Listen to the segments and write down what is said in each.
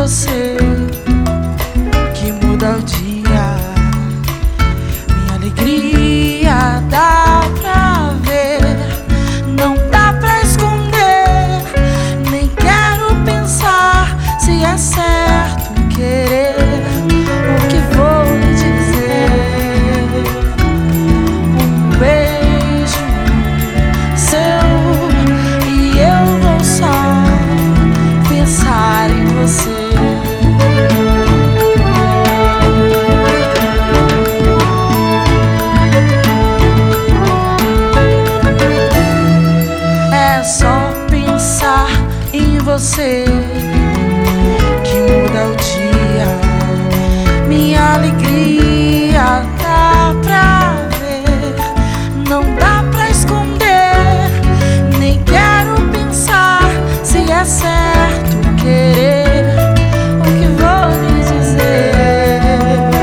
você que muda o dia. Minha alegria dá pra ver, não dá pra esconder. Nem quero pensar se é certo querer o que vou lhe dizer. Um beijo seu e eu vou só pensar em você. É só pensar em você que muda o dia. Minha alegria dá pra ver, não dá pra esconder. Nem quero pensar se é certo querer o que vou lhe dizer.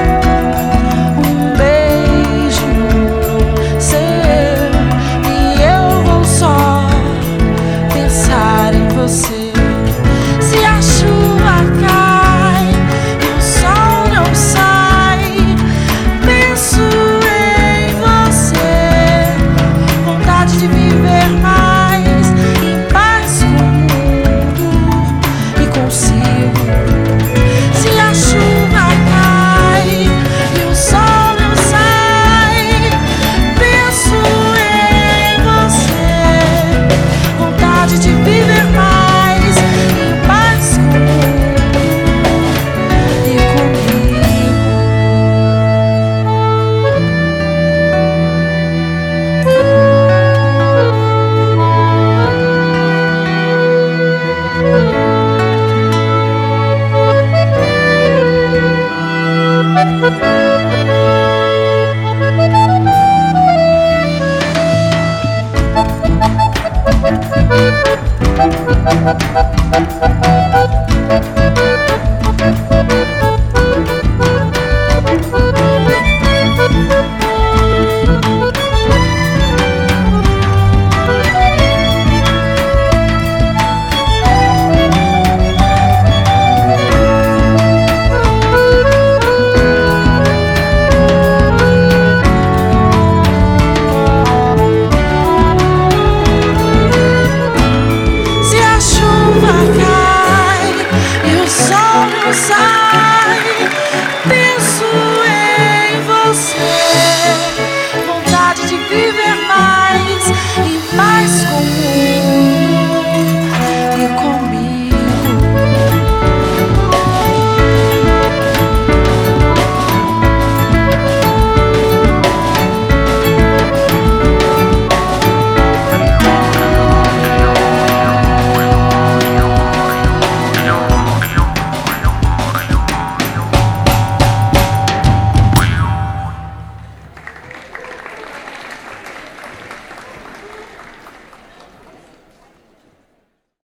Um beijo seu e eu vou só pensar em você. Se a chuva cai e o sol não sai, penso em você. Vontade de viver mais em paz com o mundo e consigo. Se a chuva cai e o sol não sai, penso em você. Vontade de viver mais em paz com o mundo e comigo. Thank you.